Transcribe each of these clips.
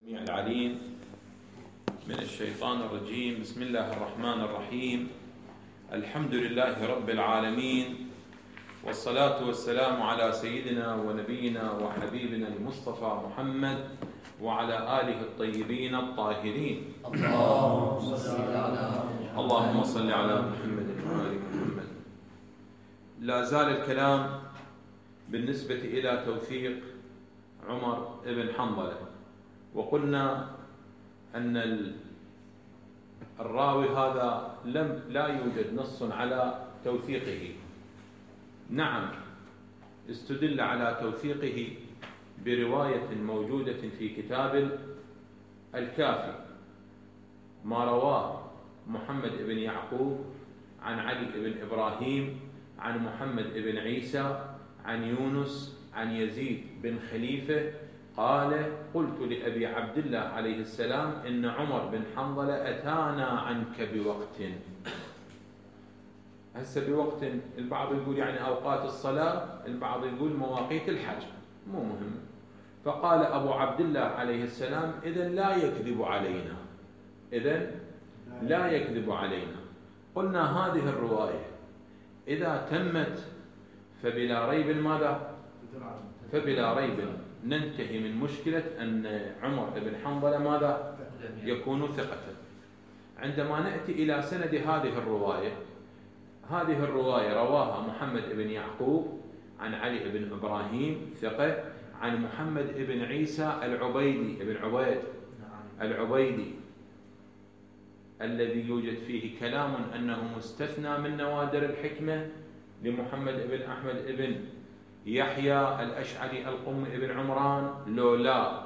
العليم من الشيطان الرجيم. بسم الله الرحمن الرحيم. الحمد لله رب العالمين، والصلاة والسلام على سيدنا ونبينا وحبيبنا المصطفى محمد وعلى آله الطيبين الطاهرين. اللهم صل على محمد وآل محمد. لا زال الكلام بالنسبة إلى توثيق عمر بن حنظلة، وقلنا أن الراوي هذا لا يوجد نص على توثيقه. نعم، استدل على توثيقه برواية موجودة في كتاب الكافي، ما رواه محمد بن يعقوب عن علي بن إبراهيم عن محمد بن عيسى عن يونس عن يزيد بن خليفة قال: قلت لأبي عبد الله عليه السلام إن عمر بن حنظلة أتانا عنك بوقت. هسه بوقت، البعض يقول يعني أوقات الصلاة، البعض يقول مواقيت الحج، مو مهم. فقال أبو عبد الله عليه السلام: إذن لا يكذب علينا، إذن لا يكذب علينا. قلنا هذه الرواية إذا تمت فبلا ريب ماذا؟ فبلا ريب ننتهي من مشكلة أن عمر بن حنظلة ماذا؟ يكون ثقة. عندما نأتي إلى سند هذه الرواية رواها محمد بن يعقوب عن علي بن إبراهيم ثقة عن محمد بن عيسى العبيدي بن عبيد العبيدي الذي يوجد فيه كلام أنه مستثنى من نوادر الحكمة لمحمد بن أحمد بن يحيى الأشعري القم بن عمران لولا،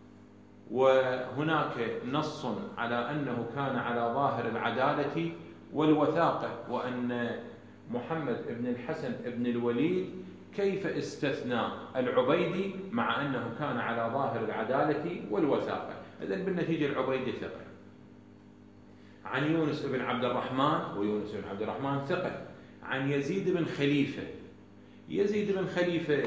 وهناك نص على أنه كان على ظاهر العدالة والوثاقة، وأن محمد بن الحسن بن الوليد كيف استثنى العبيدي مع أنه كان على ظاهر العدالة والوثاقة. إذن بالنتيجة العبيدي ثقة. عن يونس بن عبد الرحمن، ويونس بن عبد الرحمن ثقة. عن يزيد بن خليفة. يزيد بن خليفة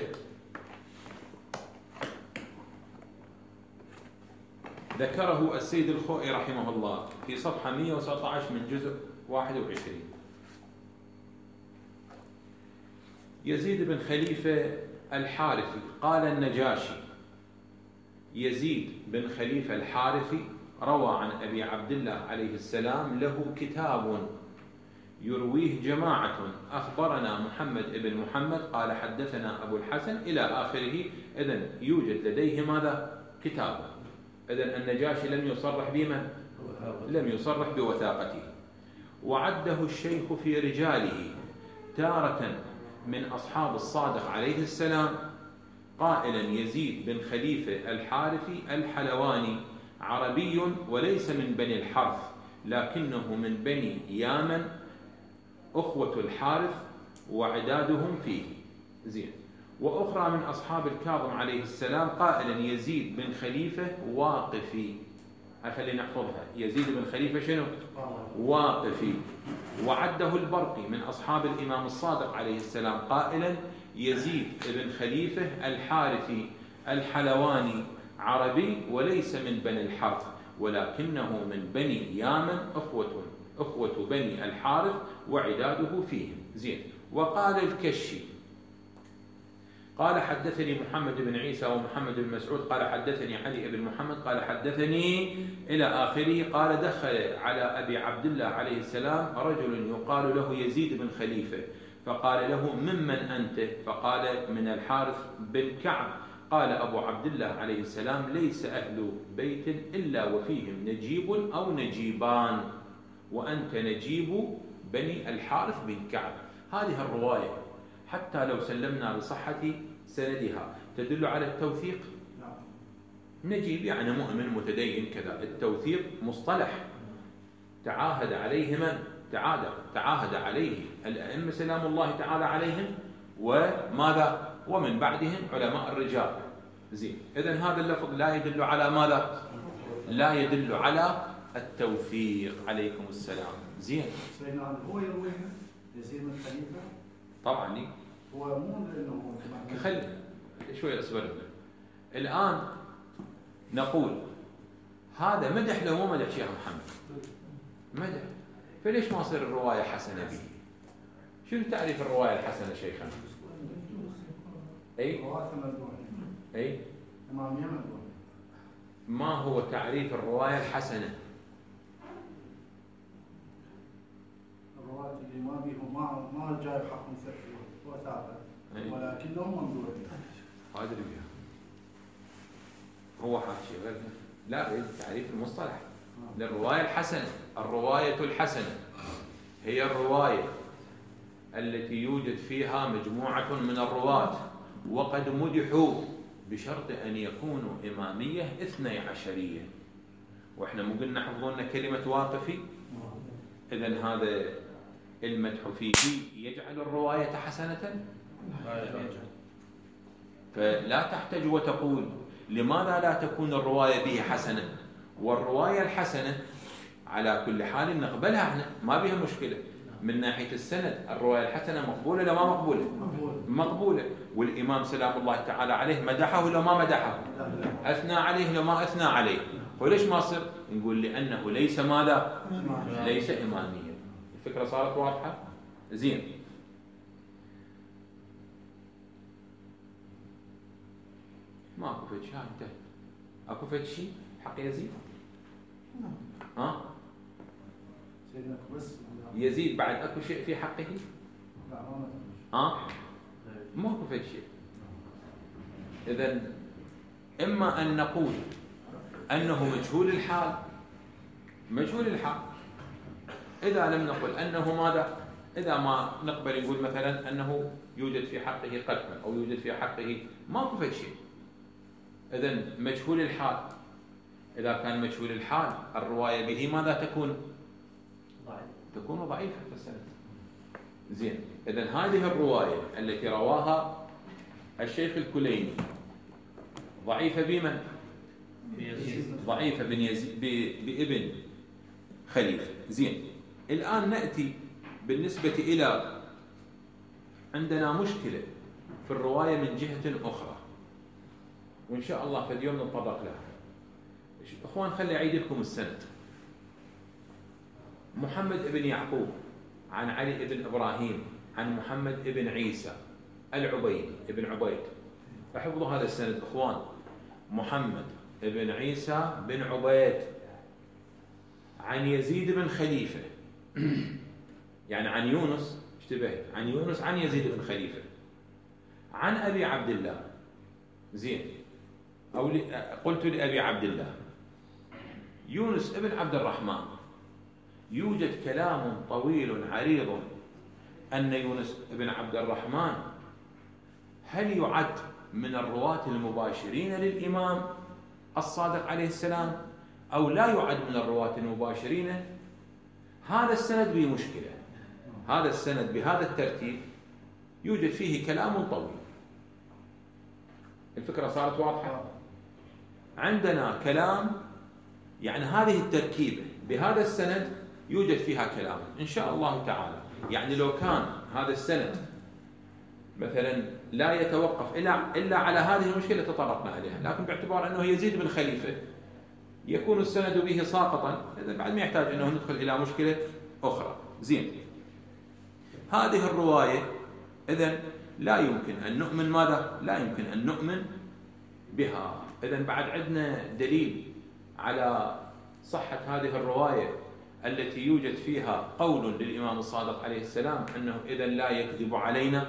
ذكره السيد الخوئي رحمه الله في صفحة 119 من جزء 21. يزيد بن خليفة الحارثي قال النجاشي: يزيد بن خليفة الحارثي روى عن أبي عبد الله عليه السلام له كتاب يرويه جماعة، أخبرنا محمد بن محمد قال حدثنا أبو الحسن إلى آخره. إذن يوجد لديه ماذا؟ كتاب. إذن النجاشي لم يصرح بمن؟ لم يصرح بوثاقته. وعده الشيخ في رجاله تارة من أصحاب الصادق عليه السلام قائلا: يزيد بن خليفة الحارثي الحلواني عربي وليس من بني الحرث، لكنه من بني يامن أخوة الحارث وعدادهم فيه. زين. وأخرى من أصحاب الكاظم عليه السلام قائلا: يزيد بن خليفة واقفي. خلينا نحفظها، يزيد بن خليفة شنو؟ واقفي. وعده البرقي من أصحاب الإمام الصادق عليه السلام قائلا: يزيد بن خليفة الحارثي الحلواني عربي وليس من بني الحرث، ولكنه من بني يامن أخوة بني الحارث وعداده فيهم. زين. وقال الكشي قال حدثني محمد بن عيسى ومحمد بن مسعود قال حدثني علي بن محمد قال حدثني إلى آخره. قال: دخل على أبي عبد الله عليه السلام رجل يقال له يزيد بن خليفة، فقال له: ممن أنت؟ فقال: من الحارث بن كعب. قال أبو عبد الله عليه السلام: ليس أهل بيت إلا وفيهم نجيب أو نجيبان، وأنت نجيب بني الحارث بن كعب. هذه الرواية حتى لو سلمنا بصحة سندها تدل على التوثيق. نجيب يعني مؤمن متدين كذا. التوثيق مصطلح تعاهد عليه من؟ تعاهد عليه الأئمة سلام الله تعالى عليهم، وماذا؟ ومن بعدهم علماء الرجال. زين. إذن هذا اللفظ لا يدل على ماذا؟ لا يدل على التوثيق. عليكم السلام. زين. هو يرويها يزيد بن خليفة طبعا لي. هو مو لأنه خلي شوي أصبر. الآن نقول هذا مدح لو مو مدح شيخ محمد؟ مدح. فليش ما تصير الرواية حسنة به؟ شنو تعريف الرواية الحسنة شيخنا؟ أي؟ أي؟ ما هو تعريف الرواية الحسنة؟ الرواية اللي ما بيهم ما جاي حقهم وثاقة ولكنهم ممدوحين. هذا اللي بيها. هو حاشي غير لا تعريف المصطلح للرواية الحسنة. الرواية الحسنة هي الرواية التي يوجد فيها مجموعة من الرواة وقد مدحوا بشرط أن يكونوا إمامية 12. وإحنا مو قلنا حفظونا كلمة واقفي؟ إذن هذا المدح فيه يجعل الرواية حسنة؟ فلا تحتج وتقول لماذا لا تكون الرواية به حسنة؟ والرواية الحسنة على كل حال نقبلها احنا ما بها مشكلة. من ناحية السند الرواية الحسنة مقبولة ولا ما مقبولة؟ مقبولة. والإمام سلام الله تعالى عليه مدحه ولا ما مدحه؟ أثنى عليه ولا ما أثنى عليه؟ وليش ما صر؟ نقول لأنه ليس ماذا؟ ليس إماميا. الفكرة صارت واضحة؟ زين. ماكو فد شيء انتهى. اكو فد شيء حق يزيد؟ ها؟ يزيد بعد اكو شيء في حقه؟ ها؟ ماكو فد شيء. اذا اما ان نقول انه مجهول الحال، مجهول الحال. اذا لم نقل انه ماذا؟ اذا ما نقبل نقول مثلا انه يوجد في حقه قدح او يوجد في حقه ماكو فد شيء. إذن مجهول الحال، إذا كان مجهول الحال الرواية به ماذا تكون؟ تكون ضعيفة في السند. زين. إذن هذه الرواية التي رواها الشيخ الكليني ضعيفة بمن؟ ضعيفة بابن خليفة. زين. الآن نأتي بالنسبة إلى عندنا مشكلة في الرواية من جهة أخرى، وإن شاء الله في اليوم نتطرق لها. إخوان خلي أعيد لكم السند. محمد ابن يعقوب عن علي ابن إبراهيم عن محمد ابن عيسى العبيد ابن عبيد. احفظوا هذا السند إخوان. محمد ابن عيسى بن عبيد عن يزيد بن خليفة يعني عن يونس، اشتبهت، عن يونس عن يزيد بن خليفة عن أبي عبد الله. زين. أو قلت لأبي عبد الله يونس ابن عبد الرحمن. يوجد كلام طويل عريض أن يونس ابن عبد الرحمن هل يعد من الرواة المباشرين للإمام الصادق عليه السلام أو لا يعد من الرواة المباشرين. هذا السند به مشكلة. هذا السند بهذا الترتيب يوجد فيه كلام طويل. الفكرة صارت واضحة؟ عندنا كلام، يعني هذه التركيبة بهذا السند يوجد فيها كلام إن شاء الله تعالى. يعني لو كان هذا السند مثلا لا يتوقف إلا على هذه المشكلة تطرقنا إليها، لكن باعتبار أنه يزيد بن خليفة يكون السند به ساقطا، إذا بعد ما يحتاج أنه ندخل إلى مشكلة أخرى. زين. هذه الرواية إذن لا يمكن أن نؤمن ماذا؟ لا يمكن أن نؤمن بها. إذن بعد عندنا دليل على صحة هذه الرواية التي يوجد فيها قول للإمام الصادق عليه السلام أنه إذن لا يكذب علينا.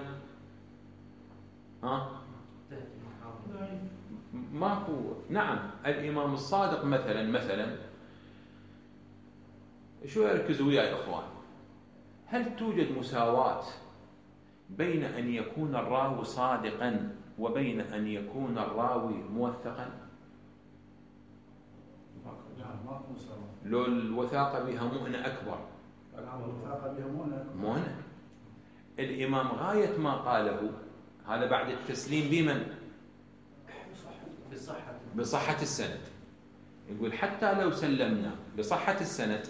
ماكو. نعم الإمام الصادق مثلا شو يركزوا وياي إخوان؟ هل توجد مساواة بين أن يكون الراوي صادقا وبين أن يكون الراوي موثقا؟ لو الوثاقة بها مؤنة أكبر. مؤنة. الإمام غاية ما قاله هذا بعد التسليم بمن؟ بصحة السند. يقول حتى لو سلمنا بصحة السند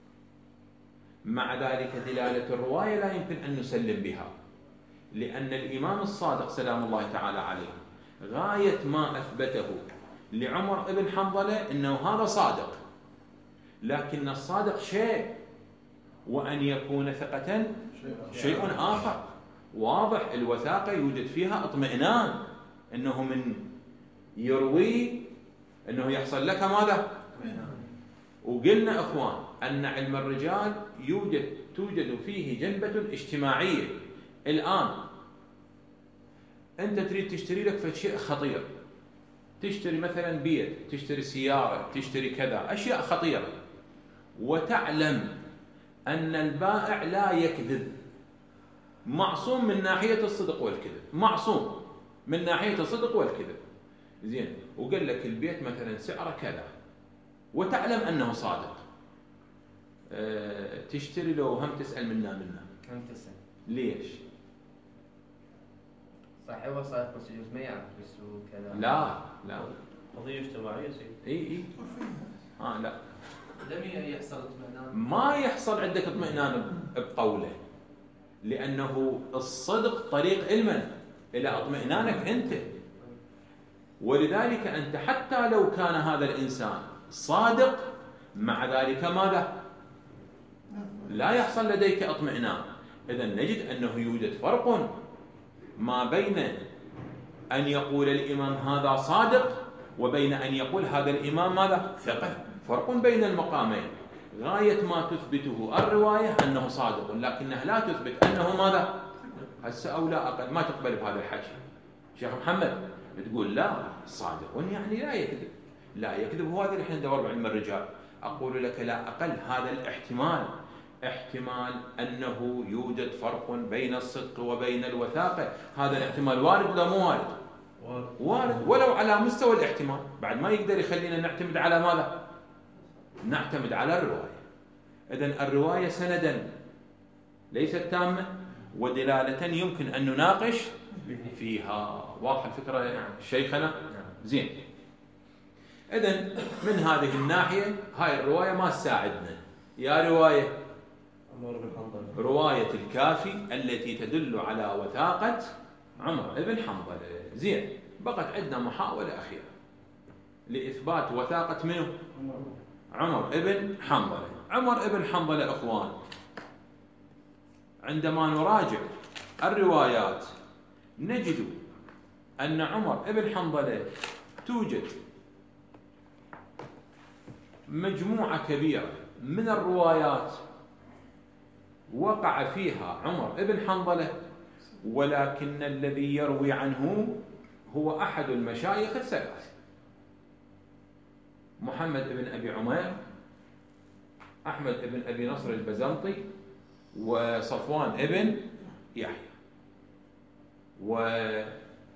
مع ذلك دلالة الرواية لا يمكن أن نسلم بها، لأن الإمام الصادق سلام الله تعالى عليه غاية ما أثبته لعمر بن حنظلة أنه هذا صادق، لكن الصادق شيء وأن يكون ثقة شيء آخر. واضح الوثاقة يوجد فيها اطمئنان أنه من يروي أنه يحصل لك ماذا؟ وقلنا أخوان أن علم الرجال توجد فيه جنبة اجتماعية. الآن أنت تريد تشتري لك فشيء خطير، تشتري مثلا بيت، تشتري سيارة، تشتري كذا، أشياء خطيرة، وتعلم أن البائع لا يكذب، معصوم من ناحية الصدق والكذب، معصوم من ناحية الصدق والكذب، زين، وقال لك البيت مثلا سعره كذا وتعلم أنه صادق، تشتري له هم تسأل منا هم تسأل ليش؟ صح هو صادق بس يجوز ما يعرف بس وكذا. لا قضية اجتماعية سيدي. اي لا لم يحصل اطمئنان، ما يحصل عندك اطمئنان بقوله، لأنه الصدق طريق علما إلى اطمئنانك أنت. ولذلك أنت حتى لو كان هذا الإنسان صادق مع ذلك ماذا؟ لا يحصل لديك اطمئنان. إذن نجد أنه يوجد فرق ما بين أن يقول الإمام هذا صادق وبين أن يقول هذا الإمام ماذا؟ ثقة. فرق بين المقامين. غاية ما تثبته الرواية أنه صادق، لكنها لا تثبت أنه ماذا؟ هسه أو لا أقل، ما تقبل بهذا الحكي. شيخ محمد تقول لا صادق يعني لا يكذب، لا يكذب، هو هذا اللي احنا ندور بعلم الرجال. أقول لك لا أقل هذا الاحتمال، احتمال أنه يوجد فرق بين الصدق وبين الوثاقة، هذا الاحتمال وارد ولا مو وارد؟ وارد، ولو على مستوى الاحتمال، بعد ما يقدر يخلينا نعتمد على ماذا؟ نعتمد على الرواية. إذن الرواية سندا ليست تامة ودلالة يمكن أن نناقش فيها. واضح الفكرة شيخنا؟ زين. إذن من هذه الناحية هاي الرواية ما تساعدنا. يا رواية رواية الكافي التي تدل على وثاقة عمر بن حنظلة. زين، بقت عندنا محاولة أخيرة لإثبات وثاقة منه؟ عمر بن حنظلة. عمر بن حنظلة أخوان، عندما نراجع الروايات نجد أن عمر بن حنظلة توجد مجموعة كبيرة من الروايات وقع فيها عمر بن حنظلة، ولكن الذي يروي عنه هو أحد المشايخ الثلاثة: محمد بن أبي عمير، أحمد بن أبي نصر البزنطي، وصفوان بن يحيى. وإذا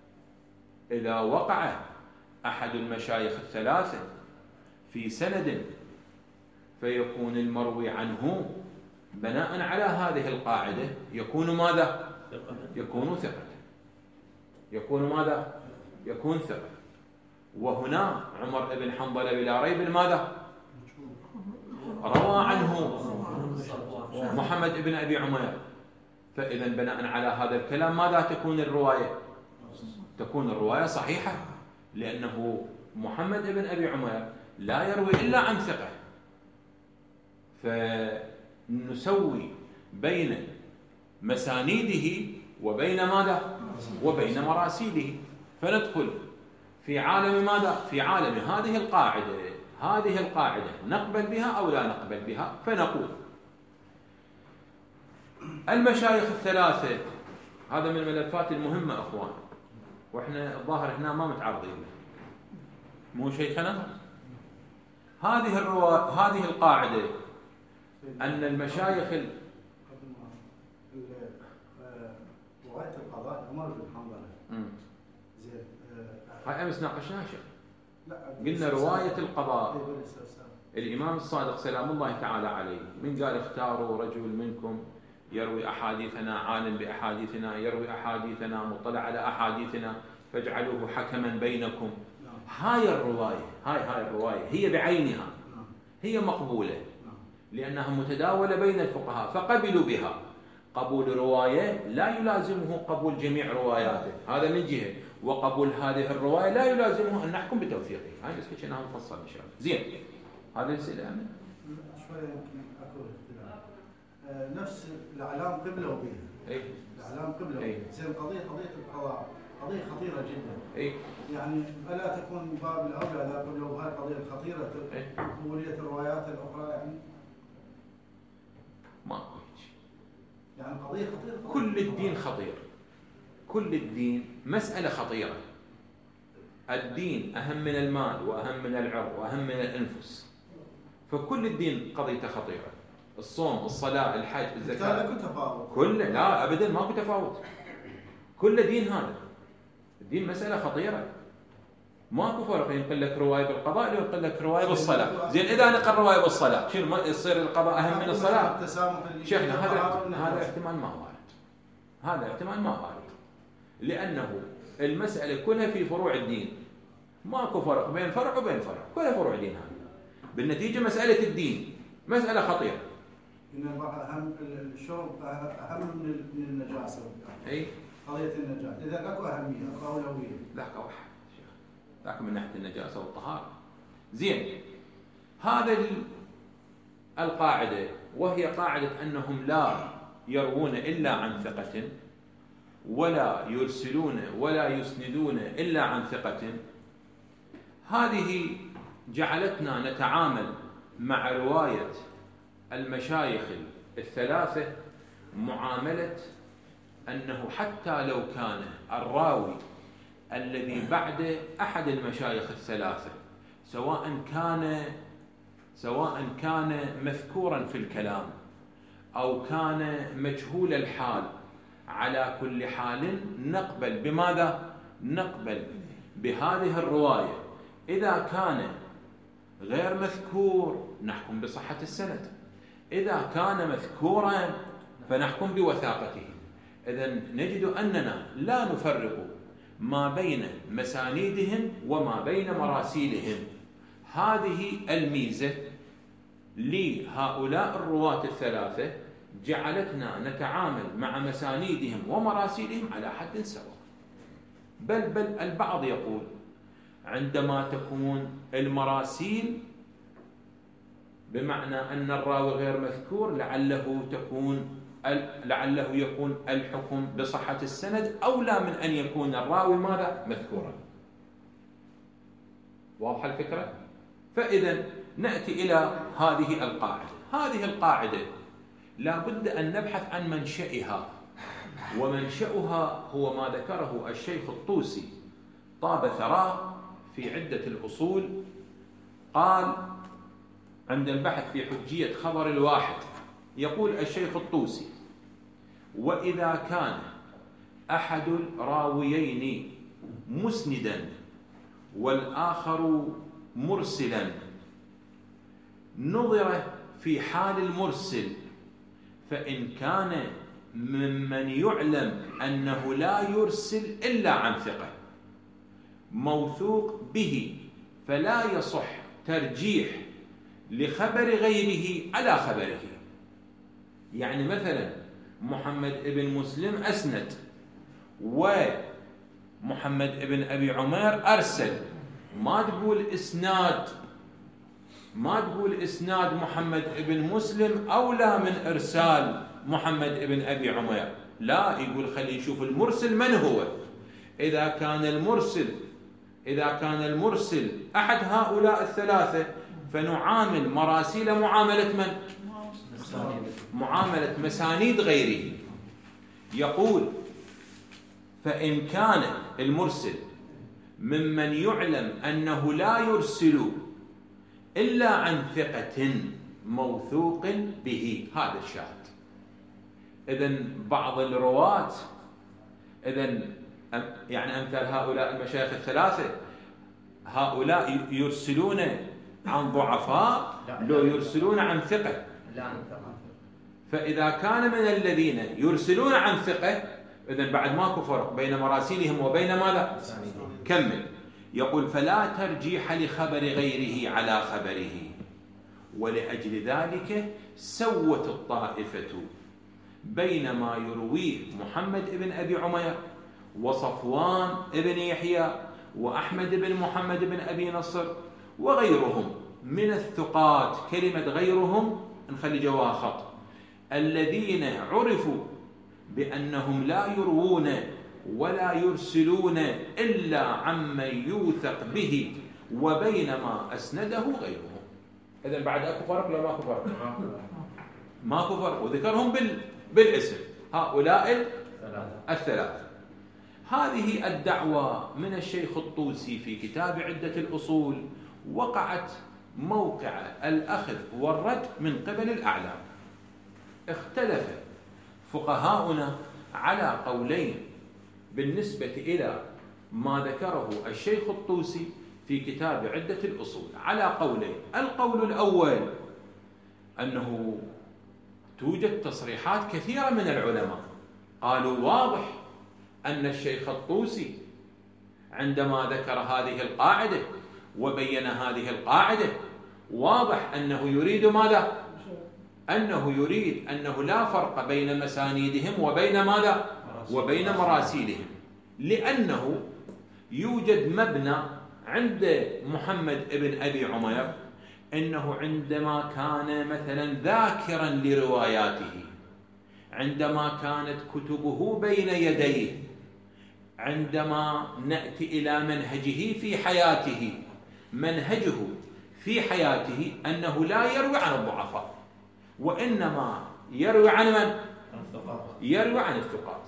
وقع أحد المشايخ الثلاثة في سند فيكون المروي عنه بناء على هذه القاعدة يكون ماذا؟ يكون ثقة. يكون ماذا؟ يكون ثقة. وهنا عمر بن حنظلة بلا ريب ماذا؟ روى عنه محمد بن أبي عمير، فإذا بناء على هذا الكلام ماذا تكون الرواية؟ تكون الرواية صحيحة، لأنه محمد بن أبي عمير لا يروي إلا عن ثقة. فنسوي بين مسانيده وبين ماذا؟ وبين مراسيله، فندخل في عالم ماذا؟ في عالم هذه القاعدة. هذه القاعدة نقبل بها أو لا نقبل بها؟ فنقول المشايخ الثلاثة، هذا من الملفات المهمة أخوان، وإحنا الظاهر هنا ما متعرضين مو شيخنا. هذه القاعدة أن المشايخ رواية القضاء عمر بن حنظلة. زين، هاي أمس ناقشناها شيخ. قلنا رواية القضاء الإمام الصادق سلام الله تعالى عليه من قال اختاروا رجل منكم يروي أحاديثنا، عالم بأحاديثنا، يروي أحاديثنا، مطلع على أحاديثنا، فاجعلوه حكما بينكم. هاي الرواية هي بعينها هي مقبولة لأنها متداولة بين الفقهاء فقبلوا بها. قبول رواية لا يلازمه قبول جميع رواياته، هذا من جهة. وقبول هذه الرواية لا يلازمه أن نحكم بتوثيقه. هاي بس كنا نفصل إن شاء الله. زين، هذا الأسئلة أنا شوية يمكن أكو اختلاف. نفس الإعلام قبلة وبيها. الإعلام قبلة وبيها. زين، قضية القضاء قضية خطيرة جدا. يعني ألا تكون باب الأولى إذا قبلة وهاي قضية خطيرة قبولية الروايات الأخرى يعني؟ ما يعني قضية خطيرة. كل الدين خطير. كل الدين مسألة خطيرة. الدين أهم من المال وأهم من العرض وأهم من الأنفس. فكل الدين قضيته خطيرة. الصوم، الصلاة، الحج، الزكاة. لا تفاوت. كل لا أبدا ماكو تفاوت. كل دين هذا. الدين مسألة خطيرة. ماكو فرق ينقل لك رواية بالقضاء لو ينقل لك رواية بالصلاة. زين، إذا نقل رواية بالصلاة شنو ما يصير القضاء أهم من الصلاة؟ شيخنا هذا احتمال ما وارد. هذا احتمال ما وارد. لأنه المسألة كلها في فروع الدين. ماكو فرق بين فرع وبين فرع. كلها فروع دين. هذا بالنتيجة مسألة الدين مسألة خطيرة. إن أهم الشرب أهم من النجاسة. أي قضية النجاسة. إذا أكو أهمية أكو أولوية. لا واحد شيخ. لكن من ناحية النجاسة والطهارة. زين، هذا القاعدة وهي قاعدة أنهم لا يروون إلا عن ثقة ولا يرسلون ولا يسندون إلا عن ثقة. هذه جعلتنا نتعامل مع رواية المشايخ الثلاثة معاملة أنه حتى لو كان الراوي الذي بعد أحد المشايخ الثلاثة سواء كان مذكورا في الكلام أو كان مجهول الحال، على كل حال نقبل بماذا؟ نقبل بهذه الرواية. إذا كان غير مذكور نحكم بصحة السند، إذا كان مذكورا فنحكم بوثاقته. إذن نجد أننا لا نفرق ما بين مسانيدهم وما بين مراسيلهم. هذه الميزة لهؤلاء الرواة الثلاثة جعلتنا نتعامل مع مسانيدهم ومراسيلهم على حد سواء. بل البعض يقول عندما تكون المراسيل بمعنى أن الراوي غير مذكور لعله يكون الحكم بصحة السند أولى من أن يكون الراوي ماذا؟ مذكورا. واضحة الفكرة؟ فإذا نأتي إلى هذه القاعدة. هذه القاعدة لا بد أن نبحث عن منشئها، ومنشأها هو ما ذكره الشيخ الطوسي طاب ثراه في عدة الأصول. قال عند البحث في حجية خبر الواحد، يقول الشيخ الطوسي: وإذا كان أحد الراويين مسندا والآخر مرسلا نظر في حال المرسل، فإن كان ممن يعلم أنه لا يرسل إلا عن ثقة موثوق به فلا يصح ترجيح لخبر غيره على خبره. يعني مثلا محمد ابن مسلم أسند ومحمد ابن أبي عمير أرسل، ما تقول إسناد محمد ابن مسلم أولى من إرسال محمد ابن أبي عمير. لا، يقول خلي يشوف المرسل من هو. إذا كان المرسل أحد هؤلاء الثلاثة فنعامل مراسيل معاملة من؟ معاملة مسانيد غيره. يقول: فإن كان المرسل ممن يعلم أنه لا يرسل إلا عن ثقة موثوق به، هذا الشاهد. إذن بعض الرواة يعني أمثال هؤلاء المشايخ الثلاثة، هؤلاء يرسلون عن ضعفاء لو يرسلون عن ثقة. فإذا كان من الذين يرسلون عن ثقة إذن بعد ماكو فرق بين مراسيلهم وبين ماذا؟ كمل. يقول: فلا ترجيح لخبر غيره على خبره، ولأجل ذلك سوت الطائفة بين ما يرويه محمد ابن أبي عمير وصفوان ابن يحيى وأحمد بن محمد بن أبي نصر وغيرهم من الثقات. كلمة غيرهم نخلي جواها خط، الذين عرفوا بأنهم لا يروون ولا يرسلون إلا عمن يوثق به، وبينما أسنده غيرهم. إذن بعد أكو فرق ولا ماكو فرق؟ ماكو فرق، وذكرهم بالاسم هؤلاء الثلاثة. هذه الدعوة من الشيخ الطوسي في كتاب عدة الأصول وقعت موقع الأخذ والرد من قبل الأعلام. اختلف فقهاؤنا على قولين بالنسبة إلى ما ذكره الشيخ الطوسي في كتاب عدة الأصول، على قولين. القول الأول أنه توجد تصريحات كثيرة من العلماء قالوا واضح أن الشيخ الطوسي عندما ذكر هذه القاعدة وبين هذه القاعدة واضح أنه يريد ماذا؟ أنه يريد أنه لا فرق بين مسانيدهم وبين ماذا؟ وبين مراسيلهم، لأنه يوجد مبنى عند محمد ابن أبي عمير أنه عندما كان مثلا ذاكرا لرواياته، عندما كانت كتبه بين يديه، عندما نأتي إلى منهجه في حياته، منهجه في حياته أنه لا يروي عن الضعفاء، وإنما يروي عن من؟ يروي عن الثقات.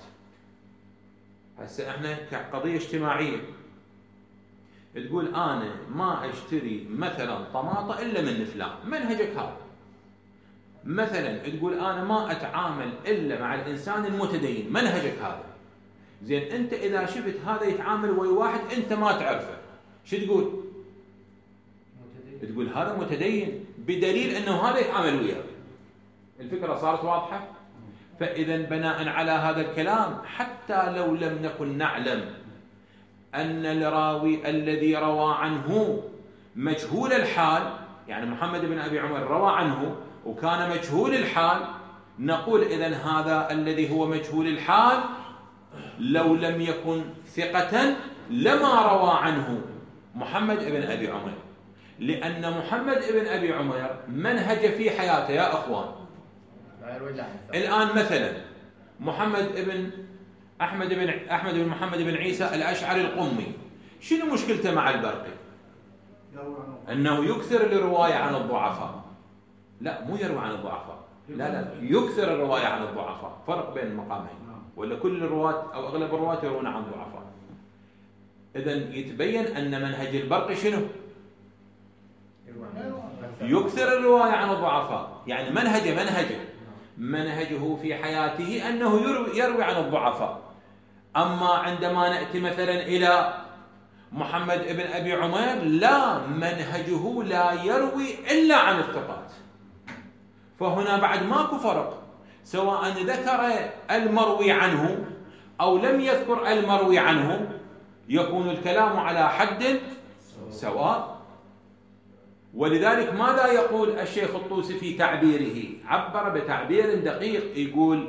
هسه احنا كقضية اجتماعية تقول أنا ما أشتري مثلا طماطة إلا من فلان، منهجك هذا. مثلا تقول أنا ما أتعامل إلا مع الإنسان المتدين، منهجك هذا. زين أنت إذا شفت هذا يتعامل ويا واحد أنت ما تعرفه، شو تقول؟ تقول هذا متدين بدليل أنه هذا يتعامل وياه. الفكرة صارت واضحة؟ فإذا بناء على هذا الكلام حتى لو لم نكن نعلم أن الراوي الذي روى عنه مجهول الحال، يعني محمد بن أبي عمر روى عنه وكان مجهول الحال، نقول إذن هذا الذي هو مجهول الحال لو لم يكن ثقة لما روى عنه محمد بن أبي عمر، لأن محمد بن أبي عمر منهج في حياته يا أخوان. الآن مثلا أحمد بن محمد بن عيسى الأشعري القمي، شنو مشكلته مع البرقي؟ أنه يكثر الرواية عن الضعفاء. لا، مو يروي عن الضعفاء، لا يكثر الرواية عن الضعفاء، فرق بين المقامين. ولا كل الرواة أو أغلب الرواة يروون عن ضعفاء. إذن يتبين أن منهج البرقي شنو؟ يكثر الرواية عن الضعفاء، يعني منهجه في حياته أنه يروي عن الضعفاء. أما عندما نأتي مثلا إلى محمد بن أبي عمر لا، منهجه لا يروي إلا عن الثقات. فهنا بعد ماكو فرق، سواء ذكر المروي عنه أو لم يذكر المروي عنه، يكون الكلام على حد سواء. ولذلك ماذا يقول الشيخ الطوسي في تعبيره؟ عبر بتعبير دقيق، يقول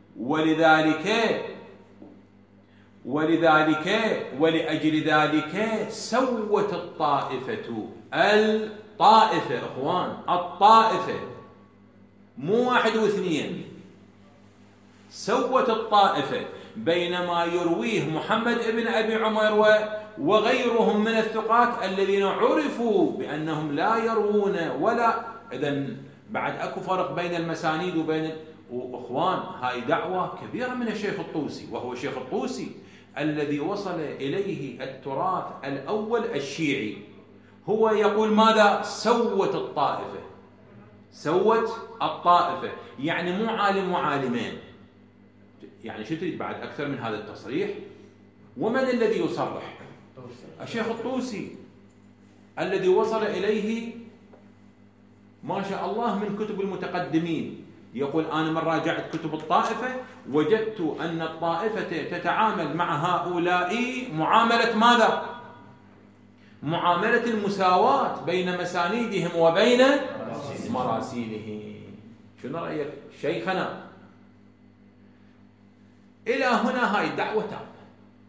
ولأجل ذلك سوت الطائفة إخوان، الطائفة مو واحد واثنين، سوت الطائفة بين ما يرويه محمد بن أبي عمر وغيرهم من الثقات الذين عرفوا بأنهم لا يروون ولا. إذن بعد أكو فرق بين المسانيد وبين أخوان. هاي دعوة كبيرة من الشيخ الطوسي، وهو الشيخ الطوسي الذي وصل إليه التراث الأول الشيعي. هو يقول ماذا؟ سوت الطائفة، يعني مو عالم وعالمين. يعني شو تريد بعد أكثر من هذا التصريح؟ ومن الذي يصرح؟ الشيخ الطوسي الذي وصل إليه ما شاء الله من كتب المتقدمين. يقول أنا من راجعت كتب الطائفة وجدت أن الطائفة تتعامل مع هؤلاء معاملة ماذا؟ معاملة المساواة بين مسانيدهم وبين مراسيلهم. شنو رأيك شيخنا؟ إلى هنا هاي الدعوة تامة.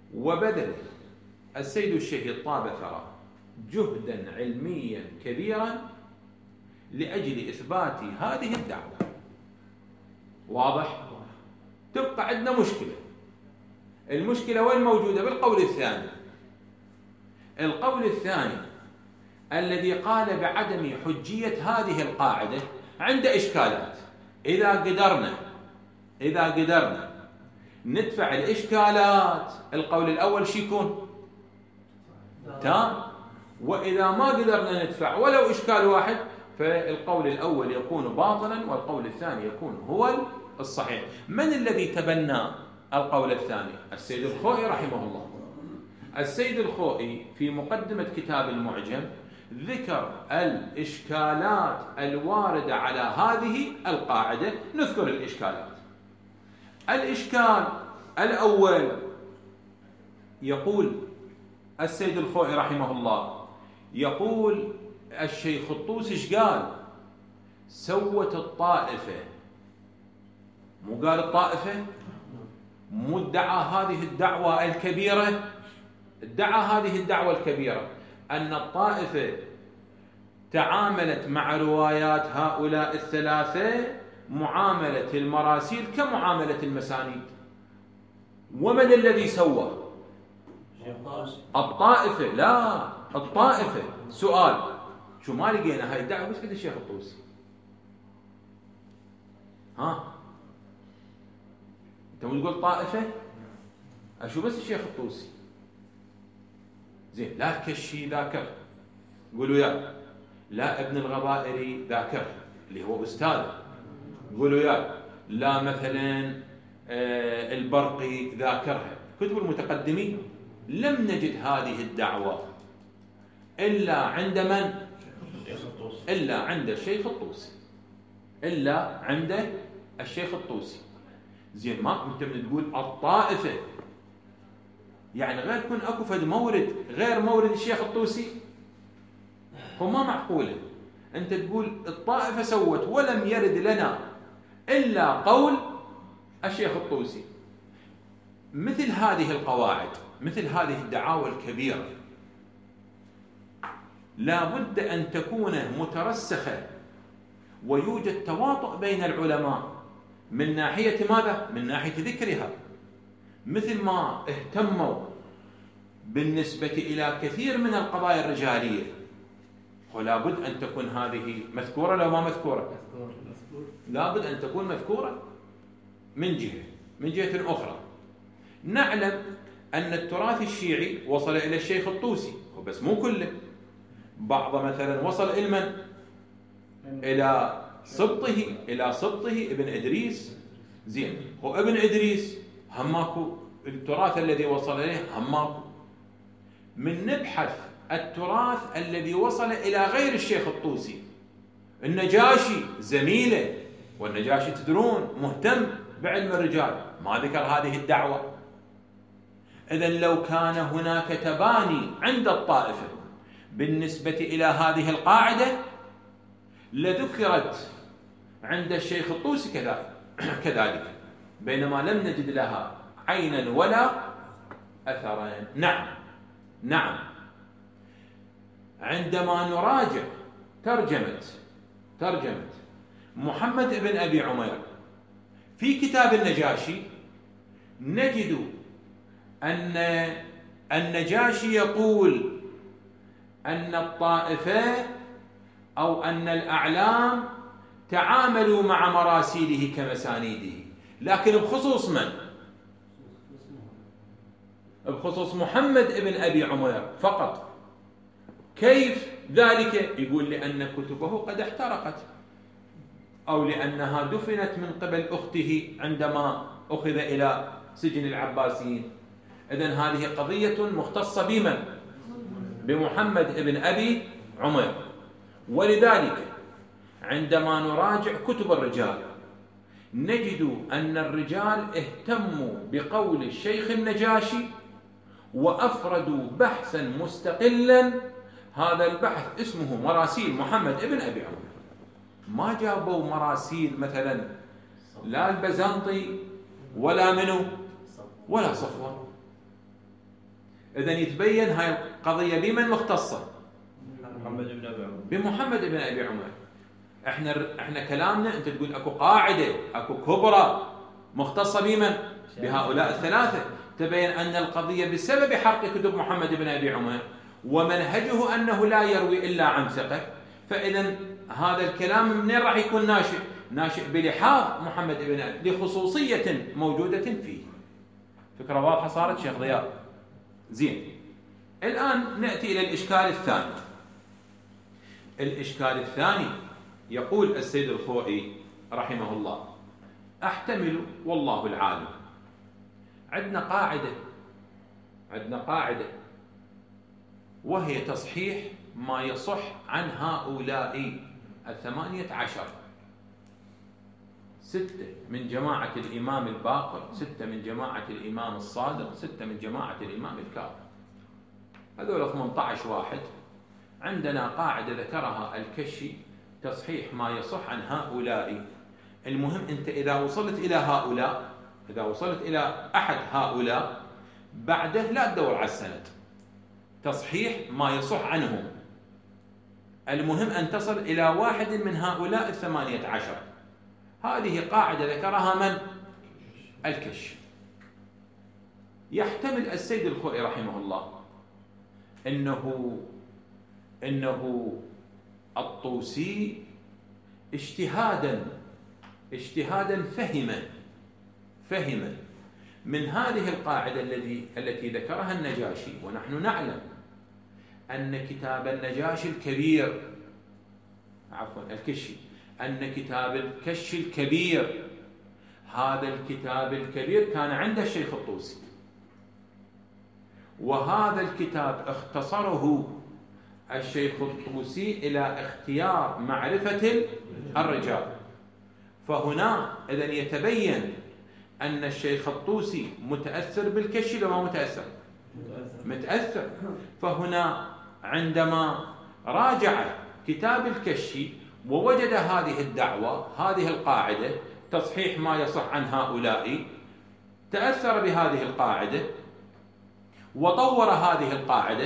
وبذل السيد الشيخ الطابثرة جهدا علميا كبيرا لأجل إثبات هذه الدعوة. واضح؟ تبقى عندنا مشكلة. المشكلة وين موجودة؟ بالقول الثاني. القول الثاني الذي قال بعدم حجية هذه القاعدة عنده إشكالات. إذا قدرنا ندفع الإشكالات، القول الأول شي يكون تام، وإذا ما قدرنا ندفع ولو إشكال واحد فالقول الأول يكون باطلا والقول الثاني يكون هو الصحيح. من الذي تبنى القول الثاني؟ السيد الخوئي رحمه الله. السيد الخوئي في مقدمة كتاب المعجم ذكر الإشكالات الواردة على هذه القاعدة. نذكر الإشكالات. الإشكال الأول يقول السيد الخوئي رحمه الله، يقول الشيخ الطوسي ايش قال؟ سوت الطائفة، مو قال الطائفة، مو ادعى هذه الدعوة الكبيرة، ادعى هذه الدعوة الكبيرة أن الطائفة تعاملت مع روايات هؤلاء الثلاثة معاملة المراسيل كمعاملة المسانيد. ومن الذي سوى؟ الطائفة. لا، الطائفة. سؤال، شو ما لقينا هاي الدعوة بس عند الشيخ الطوسي؟ انت تقول طائفة اشو بس الشيخ الطوسي؟ زين، لا كشي ذاكر، قولوا يا لا ابن الغبائري ذاكر اللي هو أستاذ، قولوا يا لا مثلا البرقي ذاكرها، كتب المتقدمين. لم نجد هذه الدعوة إلا عند من؟ إلا عند الشيخ الطوسي. إلا عند الشيخ الطوسي. زين، ما أنت تقول الطائفة، يعني غير يكون أكو فد مورد غير مورد الشيخ الطوسي؟ هو ما معقولة أنت تقول الطائفة سوت ولم يرد لنا إلا قول الشيخ الطوسي. مثل هذه القواعد، مثل هذه الدعاوى الكبيرة لا بد أن تكون مترسخة ويوجد تواطؤ بين العلماء من ناحية ماذا؟ من ناحية ذكرها. مثل ما اهتموا بالنسبة إلى كثير من القضايا الرجالية، ولا بد أن تكون هذه مذكورة لو ما مذكورة؟ لا بد أن تكون مذكورة من جهة أخرى. نعلم أن التراث الشيعي وصل إلى الشيخ الطوسي، وبس مو كله، بعض مثلا وصل إلى من؟ إلى سبطه ابن إدريس. زين، هو ابن إدريس هماكو التراث الذي وصل إليه هماكو. من نبحث التراث الذي وصل إلى غير الشيخ الطوسي. النجاشي زميله، والنجاشي تدرون مهتم بعلم الرجال، ما ذكر هذه الدعوة. إذن لو كان هناك تباني عند الطائفة بالنسبة إلى هذه القاعدة لذكرت عند الشيخ الطوسي كذلك، بينما لم نجد لها عينا ولا أثرا. نعم، عندما نراجع ترجمة محمد بن أبي عمير في كتاب النجاشي نجد أن النجاشي يقول أن الطائفة أو أن الأعلام تعاملوا مع مراسيله كمسانيده، لكن بخصوص من؟ بخصوص محمد بن أبي عمير فقط. كيف ذلك؟ يقول لأن كتبه قد احترقت، أو لأنها دفنت من قبل أخته عندما أخذ إلى سجن العباسيين. إذن هذه قضية مختصة بمن؟ بمحمد بن أبي عمير. ولذلك عندما نراجع كتب الرجال نجد أن الرجال اهتموا بقول الشيخ النجاشي وأفردوا بحثا مستقلا، هذا البحث اسمه مراسيل محمد بن أبي عمير. ما جابوا مراسيل مثلا لا البزنطي ولا منو ولا صفوان، إذن يتبين هاي القضية بمن مختصة؟ محمد بن أبي عمر. بمحمد بن أبي عمر. احنا كلامنا انت تقول اكو قاعدة اكو كبرى مختصة بمن؟ بهؤلاء الثلاثة. تبين أن القضية بسبب حرق كتب محمد بن أبي عمر ومنهجه أنه لا يروي إلا عن ثقة، فإذا هذا الكلام منين راح يكون ناشئ؟ ناشئ بلحاظ محمد بن أبي لخصوصية موجودة فيه. فكرة واضحة صارت شيخ ضياء؟ زين. الآن نأتي إلى الإشكال الثاني. الإشكال الثاني يقول السيد الخوئي رحمه الله: أحتمل والله العالم. عندنا قاعدة وهي تصحيح ما يصح عن هؤلاء 18، 6 من جماعة الإمام الباقر، 6 من جماعة الإمام الصادق، 6 من جماعة الإمام الكاظم. هذول 18 واحد. عندنا قاعدة ذكرها الكشي تصحيح ما يصح عن هؤلاء. المهم أنت إذا وصلت إلى هؤلاء، إذا وصلت إلى أحد هؤلاء بعده لا تدور على السند، تصحيح ما يصح عنهم. المهم أن تصل إلى واحد من هؤلاء 18. هذه قاعدة ذكرها من؟ الكشي. يحتمل السيد الخوئي رحمه الله إنه الطوسي اجتهادا فهم من هذه القاعدة التي ذكرها النجاشي. ونحن نعلم أن كتاب النجاشي الكبير، عفوا الكشي، أن كتاب الكشي الكبير، هذا الكتاب الكبير كان عند الشيخ الطوسي، وهذا الكتاب اختصره الشيخ الطوسي إلى اختيار معرفة الرجال. فهنا إذن يتبين أن الشيخ الطوسي متأثر بالكشي لو ما متأثر. فهنا عندما راجع كتاب الكشي ووجد هذه الدعوة، هذه القاعدة تصحيح ما يصح عن هؤلاء، تأثر بهذه القاعدة وطور هذه القاعدة.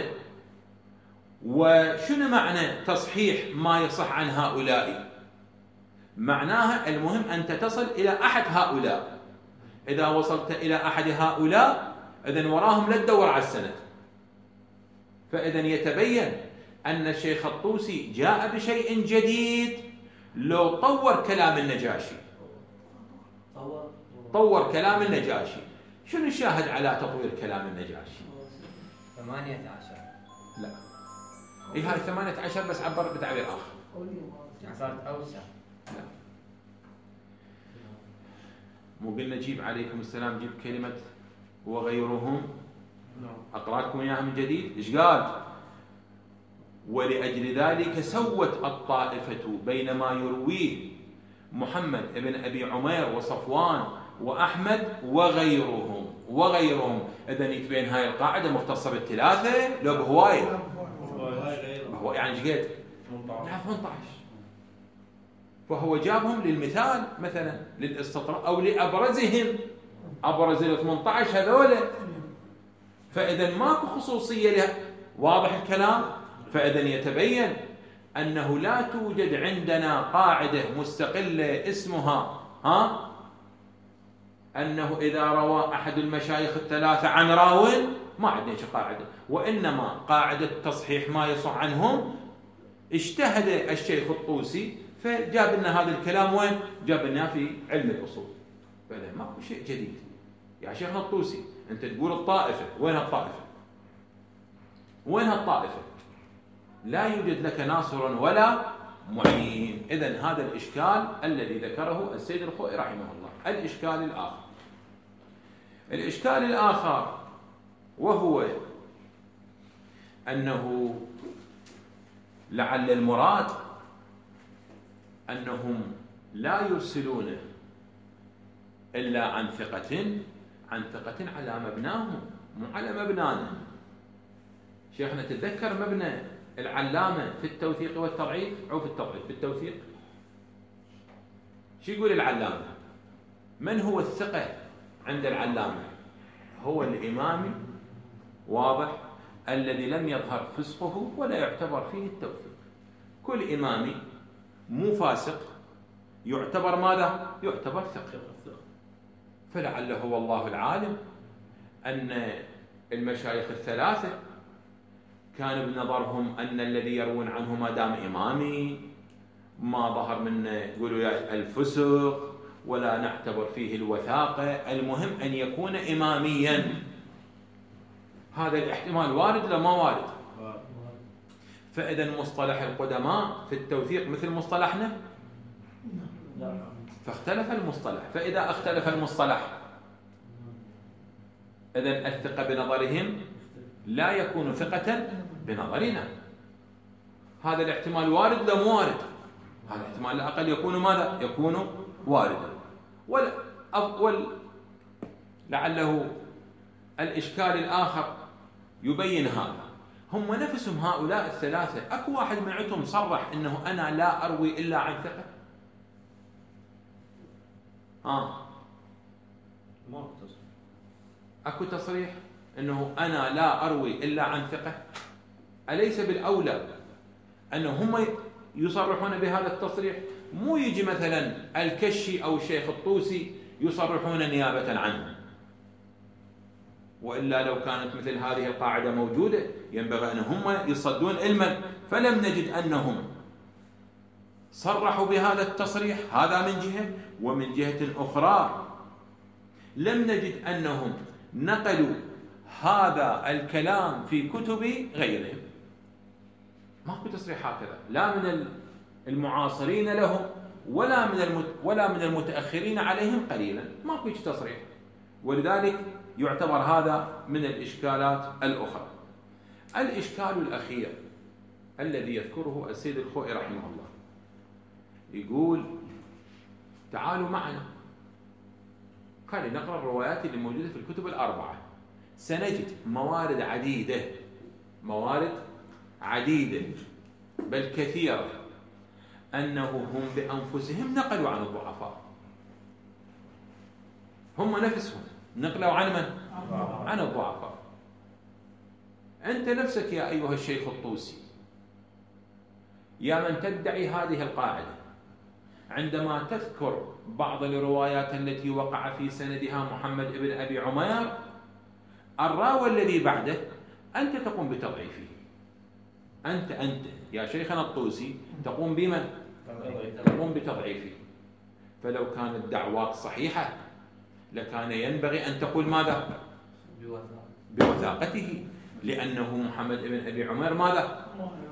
وشنو معنى تصحيح ما يصح عن هؤلاء؟ معناها المهم أنت تصل إلى أحد هؤلاء. إذا وصلت إلى أحد هؤلاء إذن وراهم لا تدور على السند. فإذن يتبين أن الشيخ الطوسي جاء بشيء جديد لو طور كلام النجاشي. طور كلام النجاشي. شنو الشاهد على تطوير كلام النجاشي؟ 18. لا، هاي 18 بس عبر بتعبير آخر، صارت أوسع. لا، مو قلنا جيب عليكم السلام، جيب كلمة وغيرهم، أقرأ لكم إياها من جديد. إيش قال؟ ولأجل ذلك سوت الطائفة بين ما يرويه محمد بن أبي عمير وصفوان وأحمد وغيرهم. إذن يتبين هاي القاعدة مختصة بالثلاثة لو بهواية، هو يعني ايش قد؟ 18. فهو جابهم للمثال مثلا للاستطراء أو لأبرزهم، أبرز ال 18 هذول. فإذا ماكو خصوصية له. واضح الكلام؟ فإذا يتبين أنه لا توجد عندنا قاعدة مستقلة اسمها أنه إذا روى أحد المشايخ الثلاثة عن راو ما عندنا قاعدة، وإنما قاعدة تصحيح ما يصح عنهم اجتهد الشيخ الطوسي فجاب لنا هذا الكلام. وين جاب لنا؟ في علم الأصول. فإذا ماكو شيء جديد يا شيخنا الطوسي. أنت تقول الطائفة، وين الطائفة؟ لا يوجد لك ناصر ولا معين. إذن هذا الإشكال الذي ذكره السيد الخوئي رحمه الله. الإشكال الآخر وهو أنه لعل المراد أنهم لا يرسلون إلا عن ثقة على مبناهم، مو على مبنانا. شيخنا تتذكر مبنى العلامة في التوثيق والتضعيف أو في التضعيف؟ في التوثيق شو يقول العلامة؟ من هو الثقة عند العلامة؟ هو الإمام واضح؟ الذي لم يظهر فسقه ولا يعتبر فيه التوثيق. كل إمامي مو فاسق يعتبر ماذا؟ يعتبر ثقة. فلعله والله العالم أن المشايخ الثلاثة كان بنظرهم أن الذي يروون عنه ما دام إمامي ما ظهر منه يقولوا الفسق ولا نعتبر فيه الوثاقة، المهم أن يكون إماميا. هذا الاحتمال وارد ولا ما وارد؟ فإذا مصطلح القدماء في التوثيق مثل مصطلحنا؟ فاختلف المصطلح. فإذا اختلف المصطلح إذن الثقة بنظرهم لا يكون ثقة بنظرنا. هذا الاحتمال وارد ولا مو وارد؟ هذا الاحتمال على الأقل يكون ماذا؟ يكون واردا. لعله الإشكال الآخر يبين هذا. هم نفسهم هؤلاء الثلاثة أكو واحد منهم صرح إنه أنا لا أروي إلا عن ثقة؟ أكو تصريح إنه أنا لا أروي إلا عن ثقة؟ أليس بالأولى أنه هم يصرحون بهذا التصريح؟ مو يجي مثلا الكشي أو الشيخ الطوسي يصرحون نيابة عنه. وإلا لو كانت مثل هذه القاعدة موجودة ينبغي أن هم يصدون علما، فلم نجد أنهم صرحوا بهذا التصريح. هذا من جهة. ومن جهة أخرى لم نجد أنهم نقلوا هذا الكلام في كتب غيرهم. ماكو تصريح هكذا لا من المعاصرين لهم ولا من المتأخرين عليهم قليلا. ماكو تصريح. ولذلك يعتبر هذا من الإشكالات الأخرى. الإشكال الأخير الذي يذكره السيد الخوئي رحمه الله يقول تعالوا معنا، قال نقرأ الروايات اللي موجودة في الكتب الأربعة، سنجد موارد عديدة بل كثيرة أنه هم بأنفسهم نقلوا عن الضعفاء. هم نفسهم نقلوا عن من؟ عن الضعفاء. أنت نفسك يا أيها الشيخ الطوسي يا من تدعي هذه القاعدة، عندما تذكر بعض الروايات التي وقع في سندها محمد بن أبي عمير، الراوي الذي بعده أنت تقوم بتضعيفه. أنت يا شيخنا الطوسي تقوم بمن؟ تقوم بتضعيفه. فلو كانت دعواك صحيحة لكان ينبغي أن تقول ماذا؟ بوثاقته، لأنه محمد بن أبي عمير ماذا؟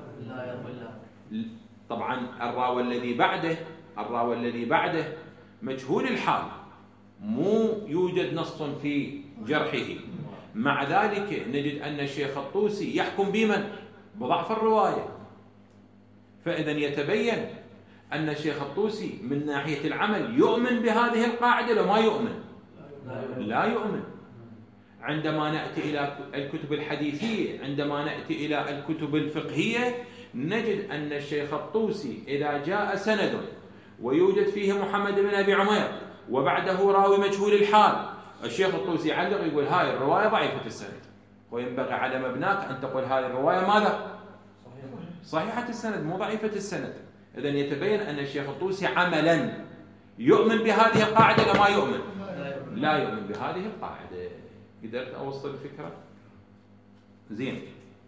طبعا الراوي الذي بعده مجهول الحال، مو يوجد نص في جرحه. مع ذلك نجد أن الشيخ الطوسي يحكم بمن؟ بضعف الرواية. فإذا يتبين أن الشيخ الطوسي من ناحية العمل يؤمن بهذه القاعدة لما يؤمن؟ لا يؤمن. عندما نأتي إلى الكتب الحديثية، عندما نأتي إلى الكتب الفقهية، نجد أن الشيخ الطوسي إذا جاء سند ويوجد فيه محمد بن أبي عمير وبعده راوي مجهول الحال، الشيخ الطوسي يعلق يقول هاي الرواية ضعيفة السند، وينبغي على مبناك أن تقول هذه الرواية ماذا؟ صحيحة السند مو ضعيفة السند. إذن يتبين أن الشيخ الطوسي عملا يؤمن بهذه القاعدة لما يؤمن؟ لا يؤمن بهذه القاعدة. قدرت أوصل الفكرة؟ زين.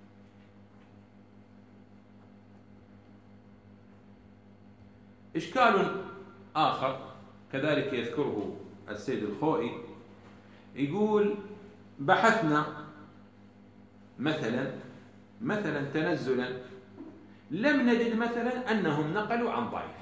إشكال آخر كذلك يذكره السيد الخوئي، يقول بحثنا مثلا تنزلا لم نجد مثلا أنهم نقلوا عن ضعيف.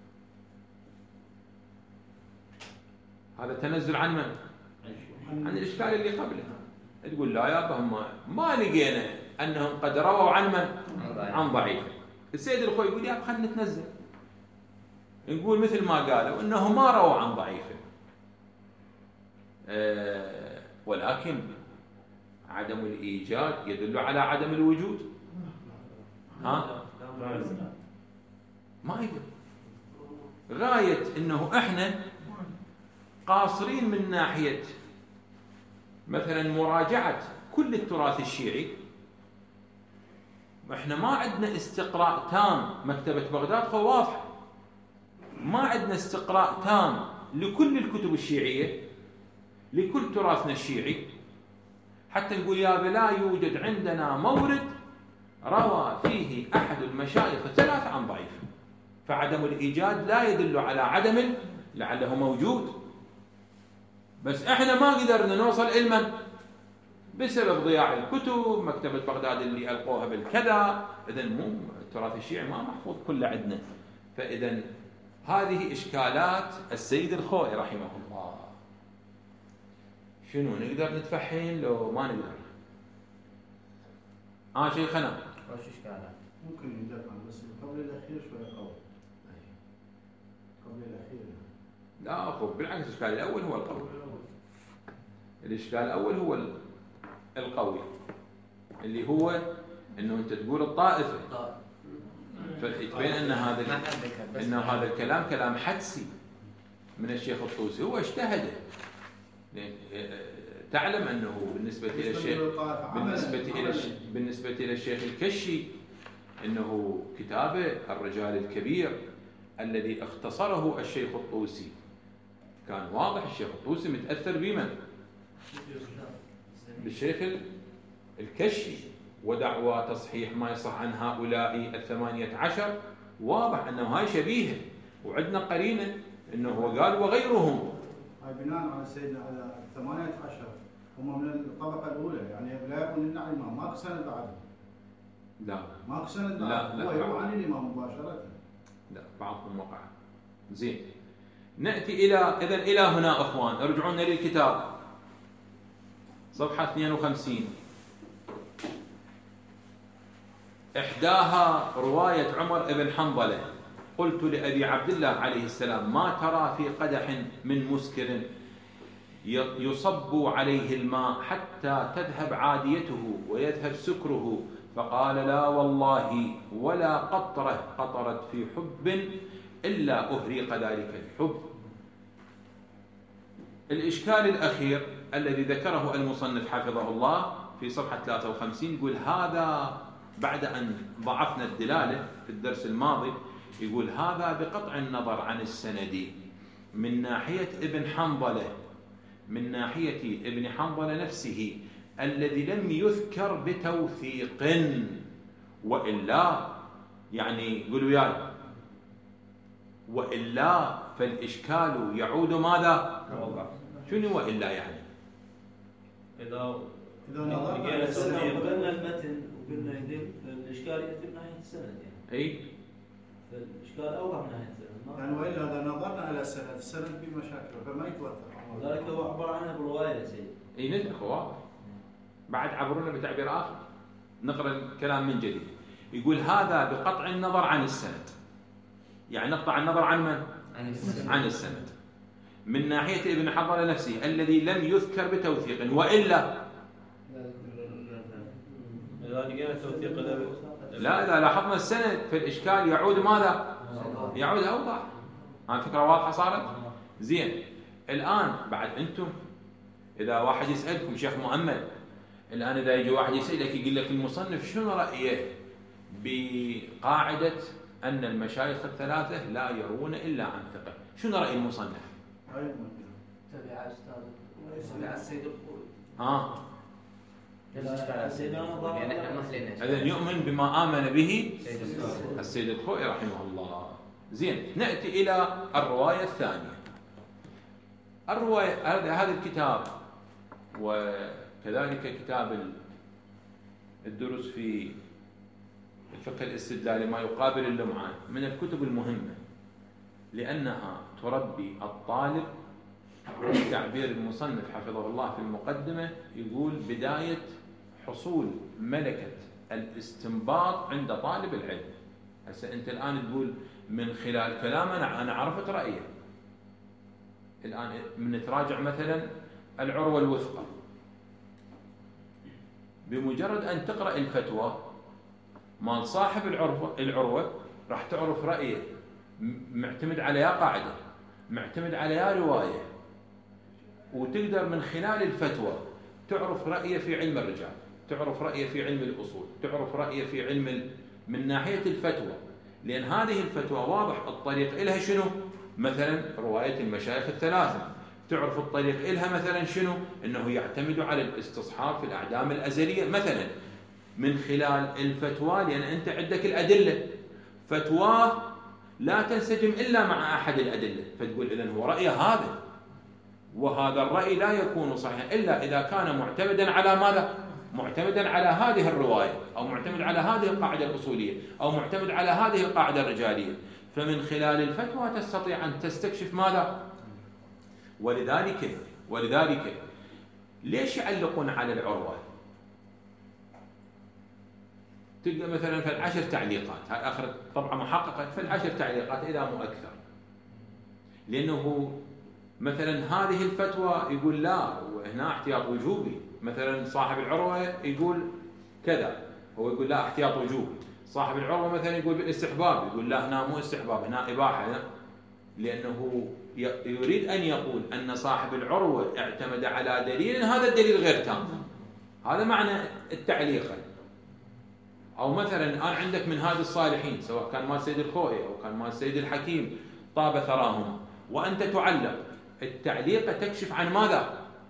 هذا تنزل عن من؟ عن الإشكال اللي قبله. تقول لا يابا هم ما لقينا أنهم قد رووا عن من؟ عن ضعيف. السيد الخوئي يقول يابا خلنا نتنزل نقول مثل ما قالوا أنه ما رووا عن ضعيف، ولكن عدم الإيجاد يدل على عدم الوجود. ما يدل. غاية أنه إحنا قاصرين من ناحية مثلا مراجعة كل التراث الشيعي. احنا ما عندنا استقراء تام، مكتبة بغداد واضحة، ما عندنا استقراء تام لكل الكتب الشيعية، لكل تراثنا الشيعي، حتى نقول يا لا يوجد عندنا مورد روى فيه أحد المشايخ الثلاثة عن ضعيف. فعدم الإيجاد لا يدل على عدم، لعله موجود، بس احنا ما قدرنا نوصل علما بسبب ضياع الكتب، مكتبة بغداد اللي ألقوها بالكذا. إذن مو التراث الشيعي ما محفوظ كله عندنا. فإذن هذه إشكالات السيد الخوئي رحمه الله. شنو نقدر نتفحم لو ما نقدر؟ شيخنا وش إشكالات؟ ممكن يندفع، بس القول الأخير شوي قوي. القول الأخير لا أخو، بالعكس الإشكال الأول هو القوي. الإشكال الأول هو القوي، اللي هو إنه أنت تقول الطائفة، فتبين أن هذا الكلام كلام حدسي من الشيخ الطوسي. هو اجتهد، تعلم أنه بالنسبة إلى الشيخ الكشي أنه كتابه الرجال الكبير الذي اختصره الشيخ الطوسي كان واضح. الشيخ الطوسي متأثر بمن؟ بالشيخ الكشي، ودعوى تصحيح ما يصح عن هؤلاء 18 واضح أنه هاي شبيهة، وعندنا قرينة أنه هو قال وغيرهم. هاي بناء على سيدنا على 18 هم من الطبقة الأولى، يعني لا يكون لنا الإمام، ماكو سند بعدهم. لا ماكو سند بعدهم، هو يروى عن الإمام مباشرة. لا، بعضهم وقع. زين، نأتي إلى هنا أخوان، ارجعونا للكتاب صفحة 52. إحداها رواية عمر بن حنظلة: قلت لأبي عبد الله عليه السلام: ما ترى في قدح من مسكر يصب عليه الماء حتى تذهب عاديته ويذهب سكره؟ فقال: لا والله ولا قطرة قطرت في حب إلا أهريق ذلك الحب. الإشكال الأخير الذي ذكره المصنف حفظه الله في صفحة 53 يقول: هذا بعد أن ضعفنا الدلالة في الدرس الماضي، يقول هذا بقطع النظر عن السند من ناحية ابن حنظلة، من ناحية ابن حنظلة نفسه الذي لم يذكر بتوثيق، وإلا يعني قولوا ياي، وإلا فالإشكال يعود ماذا؟ شنو وإلا يعني؟ إذا لقينا توثيق قلنا المتن وقلنا يدل، فالإشكال يأتي من ناحية السند يعني. أي فالإشكال أوضح من ناحية السند. يعني وإلا إذا نظرنا إلى السند فيه مشاكل فما يتوثق. ذلك هو عبر عنها بالرواية يا سيدي. أي ندخل واضح. بعد عبرونا بتعبير آخر، نقرأ الكلام من جديد. يقول هذا بقطع النظر عن السند، يعني نقطع النظر عن من؟ عن السند من ناحية ابن حنظلة نفسه الذي لم يذكر بتوثيق، وإلا إذا لقينا توثيق لا، إذا لاحظنا السند فالإشكال يعود ماذا؟ يعود أوضح. الفكرة واضحة صارت؟ زين. الآن بعد أنتم إذا واحد يسألكم شيخ مؤمل، الآن إذا يجي واحد يسألك يقول لك المصنف شنو رأيه بقاعدة أن المشايخ الثلاثة لا يروون إلا عن ثقة، شنو رأي المصنف؟ تبع أستاذ السيد الخوئي. إذن يؤمن بما آمن به السيد الخوئي رحمه الله. زين، نأتي إلى الرواية الثانية. الرواية هذا الكتاب وكذلك كتاب الدروس في الفقه الاستدلالي ما يقابل اللمعان من الكتب المهمة، لأنها تربي الطالب. تعبير المصنف حفظه الله في المقدمة يقول بداية حصول ملكة الاستنباط عند طالب العلم. هسه أنت الآن تقول من خلال كلامنا أنا عرفت رأيه. الآن من تراجع مثلا العروة الوثقى، بمجرد أن تقرأ الفتوى مال صاحب العروة راح تعرف رأيه معتمد على يا قاعدة، معتمد على يا رواية، وتقدر من خلال الفتوى تعرف رأيه في علم الرجال، تعرف رأيه في علم الأصول، تعرف رأيه في علم من ناحية الفتوى، لأن هذه الفتوى واضح الطريق إلها شنو؟ مثلا رواية المشايخ الثلاثة، تعرف الطريق إلها مثلا شنو؟ أنه يعتمد على الاستصحاب في الأعدام الأزلية مثلا من خلال الفتوى، لأن أنت عندك الأدلة، فتواه لا تنسجم إلا مع أحد الأدلة، فتقول إذن هو رأي هذا، وهذا الرأي لا يكون صحيحا إلا إذا كان معتمدا على ماذا؟ معتمدا على هذه الرواية، أو معتمد على هذه القاعدة الأصولية، أو معتمد على هذه القاعدة الرجالية. فمن خلال الفتوى تستطيع أن تستكشف ماذا؟ ولذلك ليش يعلقون على العروة؟ تلقى مثلا في 10 تعليقات، هاي آخر طبعا محققة، في 10 تعليقات إذا مو أكثر، لأنه مثلا هذه الفتوى يقول لا وهنا احتياط وجوبي، مثلا صاحب العروة يقول كذا، هو يقول لا احتياط وجوبي، صاحب العروة مثلا يقول بالاستحباب، يقول لا هنا مو استحباب هنا إباحة، لأنه يريد أن يقول أن صاحب العروة اعتمد على دليل، هذا الدليل غير تام، هذا معنى التعليق. أو مثلا الآن عندك من هذا الصالحين، سواء كان مال سيد الخوئي أو كان مال سيد الحكيم طاب ثراهم، وأنت تعلق، التعليق تكشف عن ماذا؟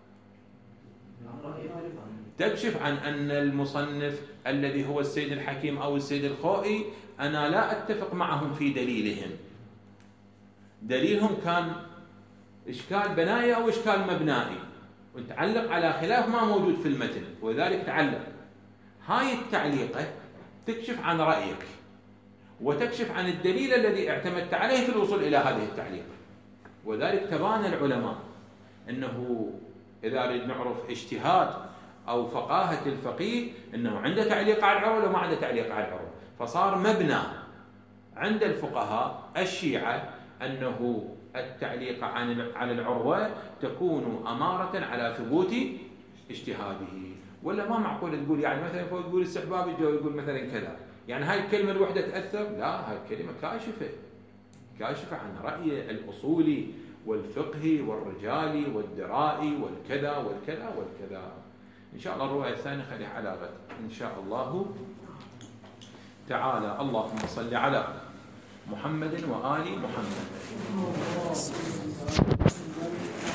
تكشف عن أن المصنف الذي هو السيد الحكيم أو السيد الخوئي أنا لا أتفق معهم في دليلهم، دليلهم كان إشكال بنائي أو إشكال مبنائي، وتعلق على خلاف ما موجود في المتن، وذلك تعلق. هاي التعليقة تكشف عن رأيك، وتكشف عن الدليل الذي اعتمدت عليه في الوصول إلى هذه التعليقة. وذلك تبان العلماء أنه إذا نريد نعرف اجتهاد أو فقاهة الفقيه أنه عنده تعليق على العروة ولا ما عنده تعليق على العروة، فصار مبنى عند الفقهاء الشيعة أنه التعليق على العروة تكون أمارة على ثبوت اجتهاده. ولا ما معقول تقول يعني مثلا فوق تقول استحباب الجو يقول مثلا كذا، يعني هاي الكلمة الوحدة تأثر؟ لا، هاي الكلمة كاشفة عن رأي الأصولي والفقهي والرجالي والدرائي والكذا والكذا والكذا. إن شاء الله الرواية الثانية خليها على غد إن شاء الله تعالى. اللهم صل على محمد وآل محمد.